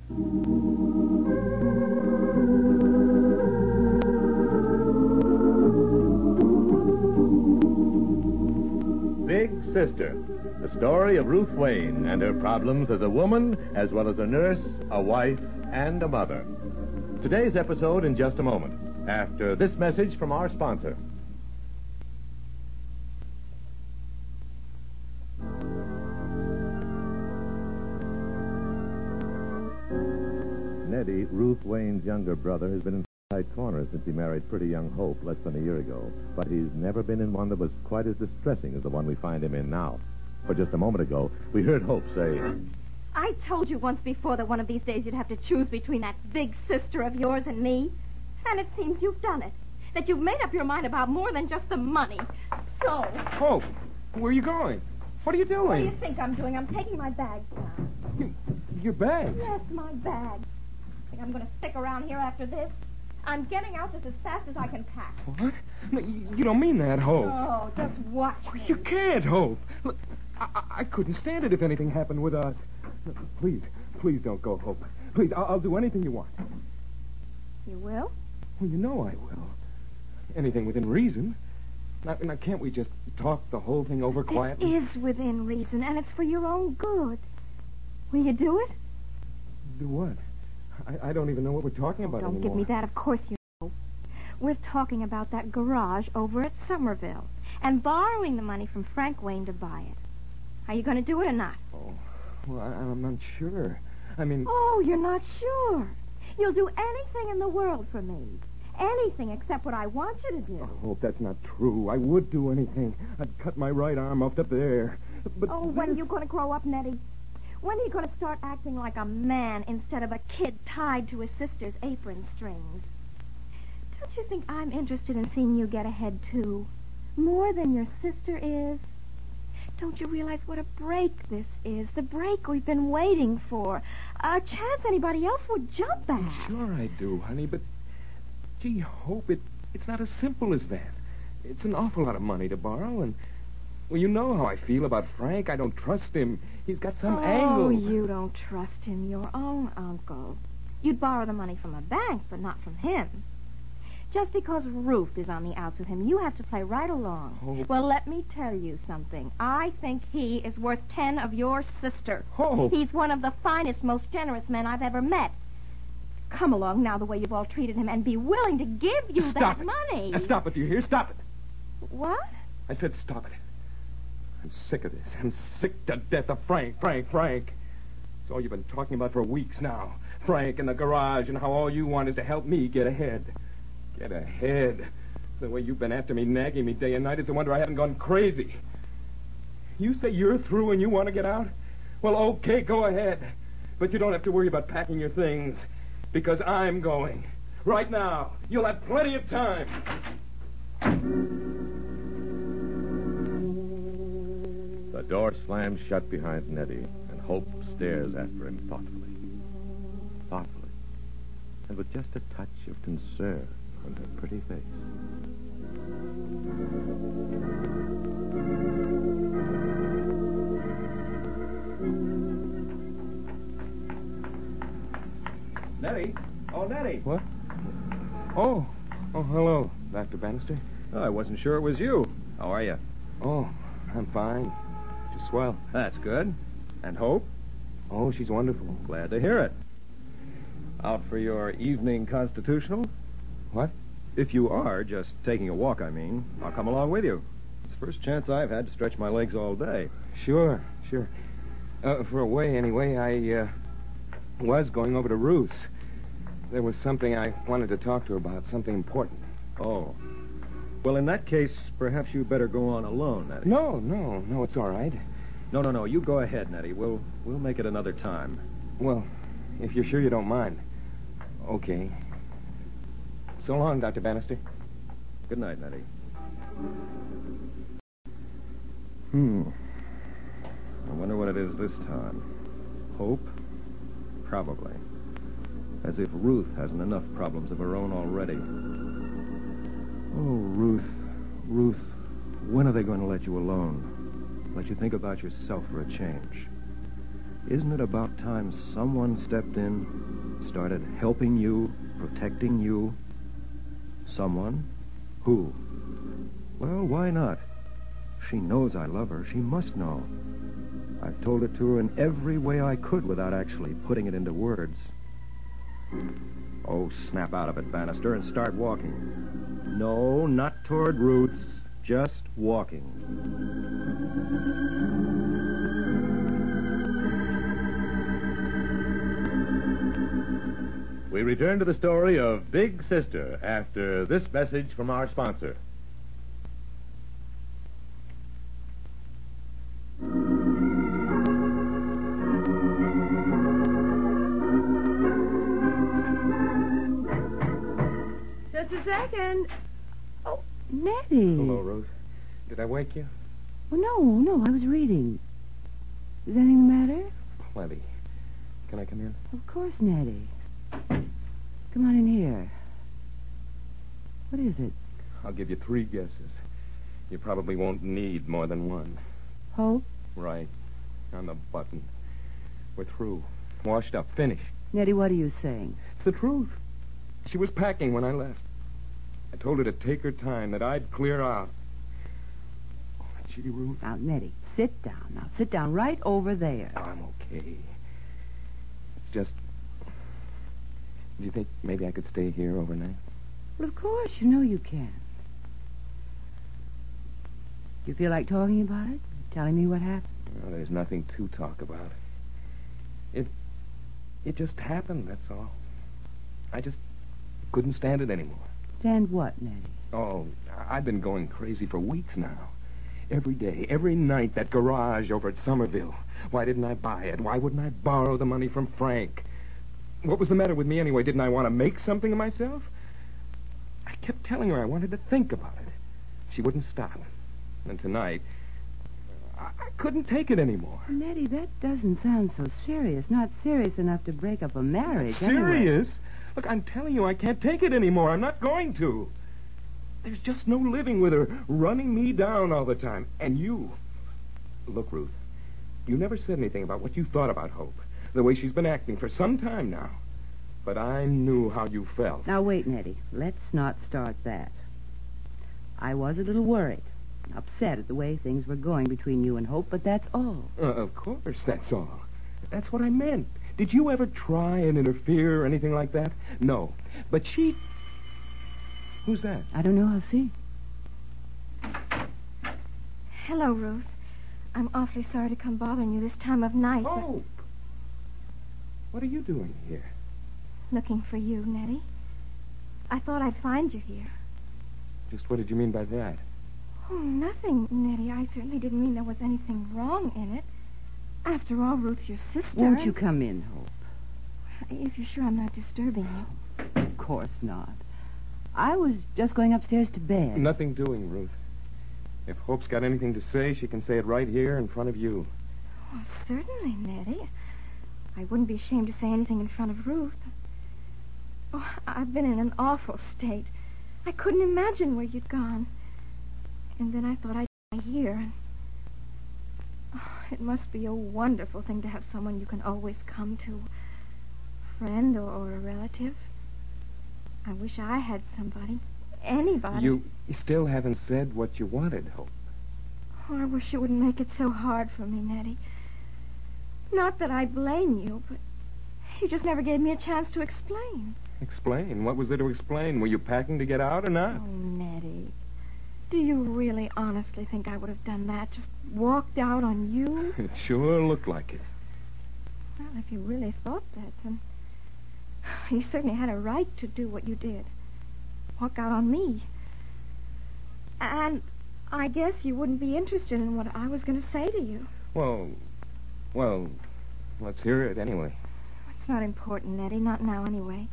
Big Sister, the story of Ruth Wayne and her problems as a woman, as well as a nurse, a wife, and a mother. Today's episode in just a moment, after this message from our sponsor. Neddy, Ruth Wayne's younger brother, has been in tight corners since he married pretty young Hope less than a year ago. But he's never been in one that was quite as distressing as the one we find him in now. For just a moment ago, we heard Hope say, I told you once before that one of these days you'd have to choose between that big sister of yours and me. And it seems you've done it. That you've made up your mind about more than just the money. So... Hope, where are you going? What are you doing? What do you think I'm doing? I'm taking my bags down. Your bag? Yes, my bag. Think I'm going to stick around here after this? I'm getting out just as fast as I can pack. What? No, you don't mean that, Hope. Oh, just watch me. You can't, Hope. Look, I couldn't stand it if anything happened with us. Please don't go, Hope. Please, I'll do anything you want. You will? Well, you know I will. Anything within reason. Now, can't we just talk the whole thing over quietly? This is within reason, and it's for your own good. Will you do it? Do what? I don't even know what we're talking about Don't anymore. give me that. Of course you know. We're talking about that garage over at Somerville and borrowing the money from Frank Wayne to buy it. Are you going to do it or not? Oh, well, I'm not sure. I mean... Oh, you're not sure. You'll do anything in the world for me. Anything except what I want you to do. I hope that's not true. I would do anything. I'd cut my right arm off up there. But oh, when are you going to grow up, Nettie? When are you going to start acting like a man instead of a kid tied to his sister's apron strings? Don't you think I'm interested in seeing you get ahead, too? More than your sister is? Don't you realize what a break this is? The break we've been waiting for. A chance anybody else would jump at. Sure I do, honey, but... Gee, Hope, it's not as simple as that. It's an awful lot of money to borrow, and... Well, you know how I feel about Frank. I don't trust him. He's got some angle. Oh, you don't trust him, your own uncle. You'd borrow the money from a bank, but not from him. Just because Ruth is on the outs with him, you have to play right along. Oh. Well, let me tell you something. I think he is worth 10 of your sister. Oh. He's one of the finest, most generous men I've ever met. Come along now the way you've all treated him and be willing to give you that money. Now, stop it, do you hear? Stop it. What? I said stop it. I'm sick of this. I'm sick to death of Frank. It's all you've been talking about for weeks now. Frank and the garage and how all you want is to help me get ahead. Get ahead. The way you've been after me, nagging me day and night, it's a wonder I haven't gone crazy. You say you're through and you want to get out? Well, okay, go ahead. But you don't have to worry about packing your things, because I'm going. Right now. You'll have plenty of time. The door slams shut behind Neddy, and Hope stares after him thoughtfully. Thoughtfully. And with just a touch of concern on her pretty face. Nettie? Oh, Nettie. What? Oh, hello, Dr. Bannister. Oh, I wasn't sure it was you. How are you? Oh, I'm fine. Just swell. That's good. And Hope? Oh, she's wonderful. Glad to hear it. Out for your evening constitutional? What? If you are, just taking a walk, I mean, I'll come along with you. It's the first chance I've had to stretch my legs all day. Sure. For a way, anyway, I was going over to Ruth's. There was something I wanted to talk to her about, something important. Oh. Well, in that case, perhaps you'd better go on alone, Nettie. No, it's all right. No. You go ahead, Nettie. We'll make it another time. Well, if you're sure you don't mind. Okay. So long, Dr. Bannister. Good night, Nettie. I wonder what it is this time. Hope? Probably. As if Ruth hasn't enough problems of her own already. Oh, Ruth, when are they going to let you alone? Let you think about yourself for a change? Isn't it about time someone stepped in, started helping you, protecting you? Someone? Who? Well, why not? She knows I love her. She must know. I've told it to her in every way I could without actually putting it into words. Oh, snap out of it, Bannister, and start walking. No, not toward Ruth's. Just walking. We return to the story of Big Sister after this message from our sponsor. Just a second. Oh, Nettie. Hello, Ruth. Did I wake you? Oh, no, I was reading. Is anything the matter? Plenty. Can I come in? Of course, Nettie. Come on in here. What is it? I'll give you 3 guesses. You probably won't need more than one. Hope? Right. On the button. We're through. Washed up. Finished. Nettie, what are you saying? It's the truth. She was packing when I left. I told her to take her time, that I'd clear out. Oh, gee, Ruth. Now, Nettie, sit down. Now, sit down right over there. I'm okay. It's just... Do you think maybe I could stay here overnight? Well, of course, you know you can. Do you feel like talking about it? Telling me what happened? Well, there's nothing to talk about. It just happened, that's all. I just couldn't stand it anymore. Stand what, Nettie? Oh, I've been going crazy for weeks now. Every day, every night, that garage over at Somerville. Why didn't I buy it? Why wouldn't I borrow the money from Frank? What was the matter with me anyway? Didn't I want to make something of myself? I kept telling her I wanted to think about it. She wouldn't stop. And tonight, I couldn't take it anymore. Nettie, that doesn't sound so serious. Not serious enough to break up a marriage. Serious? Look, I'm telling you, I can't take it anymore. I'm not going to. There's just no living with her, running me down all the time. And you... Look, Ruth, you never said anything about what you thought about Hope, the way she's been acting for some time now. But I knew how you felt. Now, wait, Nettie. Let's not start that. I was a little worried, upset at the way things were going between you and Hope, but that's all. Of course, that's all. That's what I meant. Did you ever try and interfere or anything like that? No. But she... Who's that? I don't know. I'll see. Hello, Ruth. I'm awfully sorry to come bothering you this time of night. Hope! What are you doing here? Looking for you, Nettie. I thought I'd find you here. Just what did you mean by that? Oh, nothing, Nettie. I certainly didn't mean there was anything wrong in it. After all, Ruth's your sister. Won't you come in, Hope? If you're sure I'm not disturbing you. Of course not. I was just going upstairs to bed. Nothing doing, Ruth. If Hope's got anything to say, she can say it right here in front of you. Oh, certainly, Nettie. I wouldn't be ashamed to say anything in front of Ruth. Oh, I've been in an awful state. I couldn't imagine where you'd gone. And then I thought I'd die here. And... Oh, it must be a wonderful thing to have someone you can always come to. A friend or a relative. I wish I had somebody. Anybody. You still haven't said what you wanted, Hope. Oh, I wish you wouldn't make it so hard for me, Nettie. Not that I blame you, but you just never gave me a chance to explain. Explain? What was there to explain? Were you packing to get out or not? Oh, Nettie. Do you really honestly think I would have done that? Just walked out on you? It sure looked like it. Well, if you really thought that, then you certainly had a right to do what you did. Walk out on me. And I guess you wouldn't be interested in what I was going to say to you. Well, let's hear it anyway. It's not important, Nettie. Not now, anyway.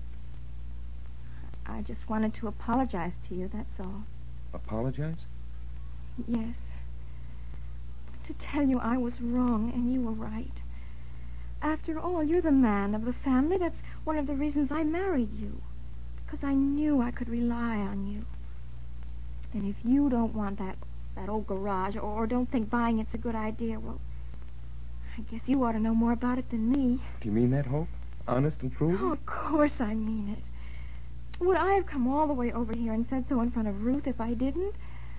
I just wanted to apologize to you, that's all. Apologize? Yes. To tell you I was wrong and you were right. After all, you're the man of the family. That's one of the reasons I married you. Because I knew I could rely on you. And if you don't want that old garage, or don't think buying it's a good idea, well, I guess you ought to know more about it than me. Do you mean that, Hope? Honest and true? Oh, of course I mean it. Would I have come all the way over here and said so in front of Ruth if I didn't?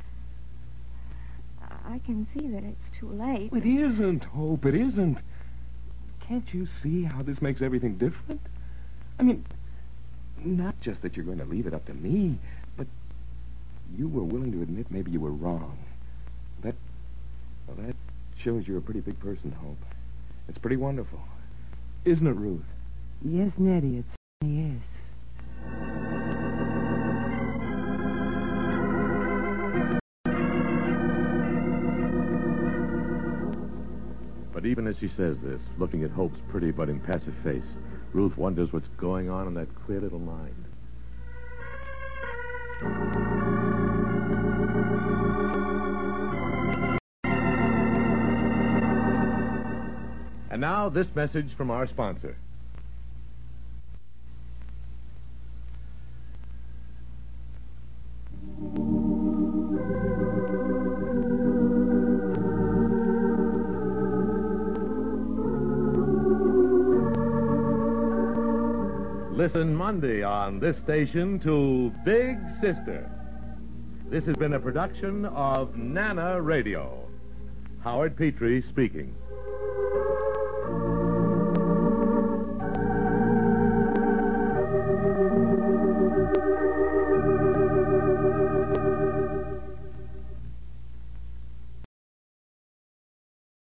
I can see that it's too late. It isn't, Hope. It isn't. Can't you see how this makes everything different? I mean, not just that you're going to leave it up to me, but you were willing to admit maybe you were wrong. That shows you're a pretty big person, Hope. It's pretty wonderful. Isn't it, Ruth? Yes, Nettie, it certainly is. But even as she says this, looking at Hope's pretty but impassive face, Ruth wonders what's going on in that queer little mind. And now, this message from our sponsor. Listen Monday on this station to Big Sister. This has been a production of Nana Radio. Howard Petrie speaking.